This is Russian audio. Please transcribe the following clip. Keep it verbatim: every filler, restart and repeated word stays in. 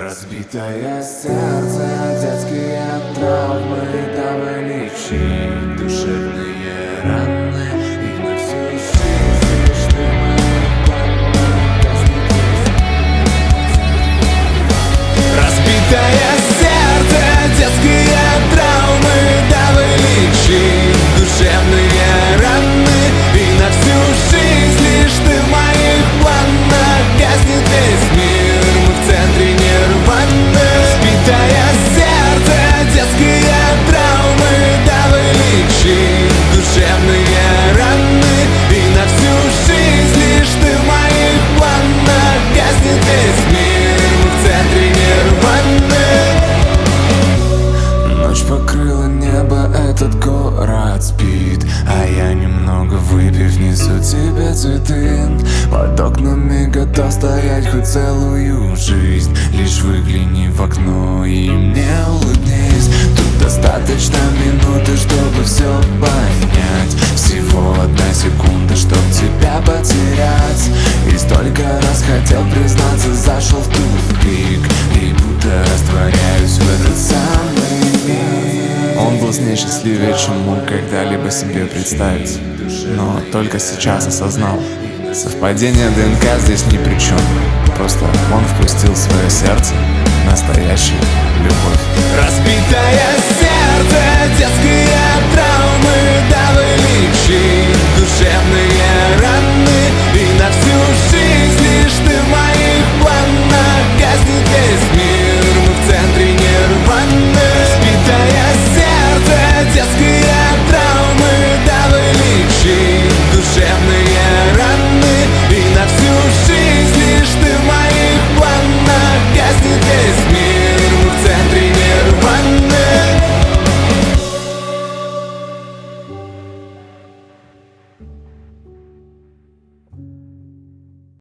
Разбитое сердце, детские травмы, давай лечить душевные раны. И на всю жизнь лишь ты в моих планах гаснет весь. Разбитое сердце, детские травмы, давай лечить душевные раны. И на всю жизнь лишь ты в моих планах гаснет весь мир. Мы в центре нирваны. Разбитое сердце, детские травмы, давай лечить душевные раны. И на всю жизнь лишь ты в моих планах гаснет весь мир. Мы в центре нирваны. Ночь покрыла небо, этот город спит, а я немного выпив несу тебе цветы. Под окнами готов стоять хоть целую жизнь. Лишь выгляни в окно и мне улыбнись. Тут достаточно минуты, чтобы все понять. Всего одна секунда, чтоб тебя потерять. И столько раз хотел признаться, зашел в тупик. И будто растворяюсь в этот самый миг. Он был с ней счастливее, чем мог когда-либо себе представить. Но только сейчас осознал, совпадение ДНК здесь ни при чем. Просто он впустил в свое сердце настоящую любовь. Разбитое сердце, детское